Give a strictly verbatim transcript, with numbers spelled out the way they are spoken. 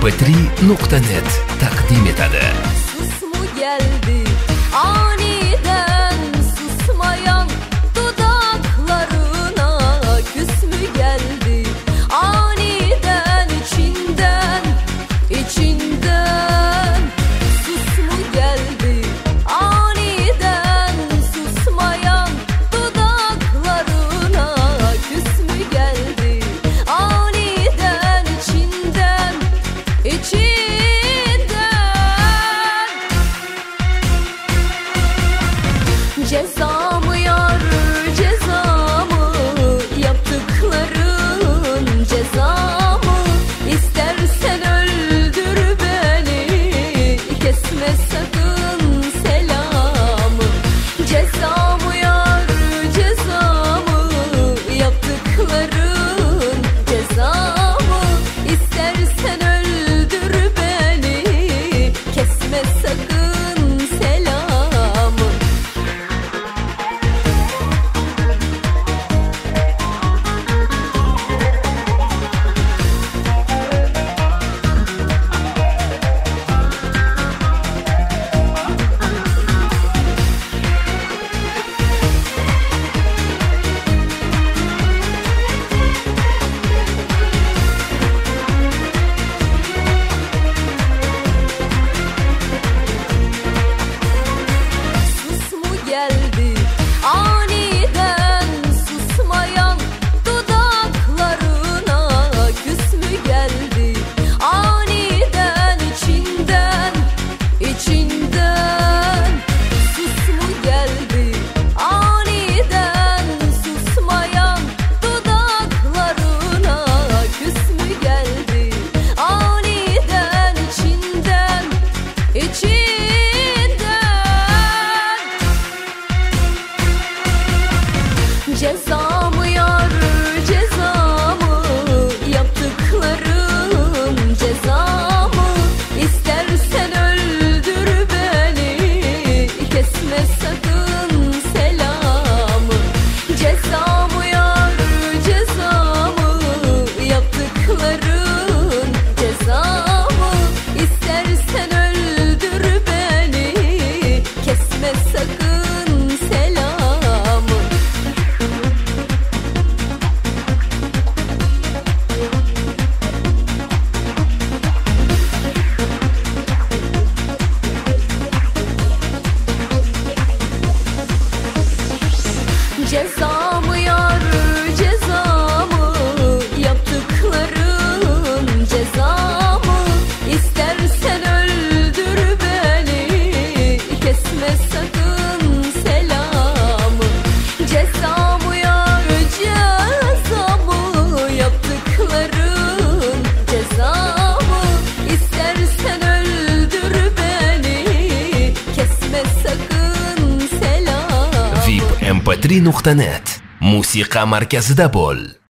em p tri nuqta net taqdim etadi. Susmu geldi aniden susmayan dudaklarına, küs mü geldi aniden içinden içinden, sus mu geldi aniden susmayan dudaklarına, küs mü geldi aniden içinden içinden. Cezamı yar cezamı, yaptıkların cezamı, istersen öldür beni, kesme sakın selamı. Cezamı yar cezamı, yaptıkların cezamı, istersen öldür beni, kesme sakın selamı. Geldi aniden susmayan dudaklarına, küs mü geldi aniden içinden içinden, sus mu geldi aniden susmayan dudaklarına, küs mü geldi aniden içinden içinden. Cezamı yar cezamı, yaptıkların cezamı, istersen öldür beni, kesme sakın selamı. Cezamı yar cezamı, yaptıkların cezamı, istersen öldür beni, kesme sakın selamı. Cezamı yar cezamı, yaptıkların cezamı, istersen öldür beni, kesme sakın selamı. Cezamı yar cezamı, yaptıkların cezamı, istersen öldür beni, kesme sakın selamı. v i p em p tri nuqta net musiqa markazida bo'l.